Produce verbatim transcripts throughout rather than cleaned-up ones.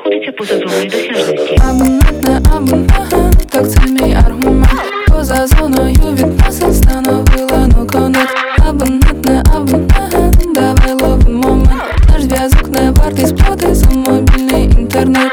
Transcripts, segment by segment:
знаходиться поза зоною досяжності. Абонент не абонент, так це мій аргумент. Поза зоною відносин встановила no connect. Абонент не абонент, давай ловим момент. Наш зв'язок не вартий сплати за мобільний інтернет.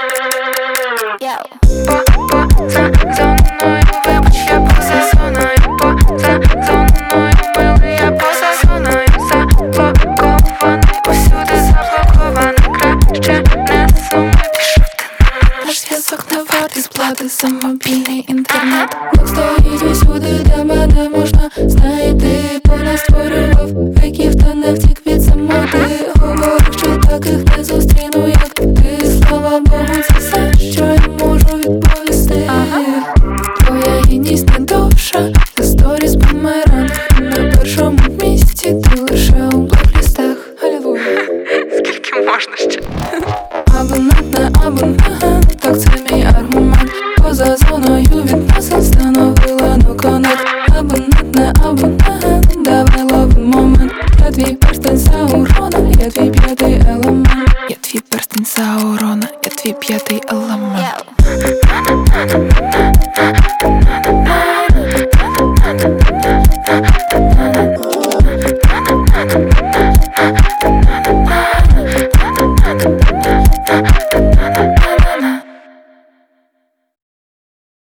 Поза зоною, вибач, я поза зоною. Поза зоною, милий, я поза зоною. Заблокований, усюди заблокований. Краще не сумуй, пішов ти. Наш зв'язок не вартий сплати за мобільний інтернет. Бог стоїть усюди, де мене можна знайти. Поля створював віків, та не втік від самоти. Говорив, що таких не зустріну, як ти. Слава Богу, це все, що я можу відповісти. Твоя гідність не довша, та сторіс бумеранг. На першому місці ти лише у блоклістах. Алілуя. Скільки можна ще? Абонент не абонент, так це мій аргумент. Поза зоною відносин встановила no connect. Абонент не абонент, давай ловим момент. Я твій перстень Саурона, я твій п'ятий елемент. Я твій перстень Саурона, я твій п'ятий елемент.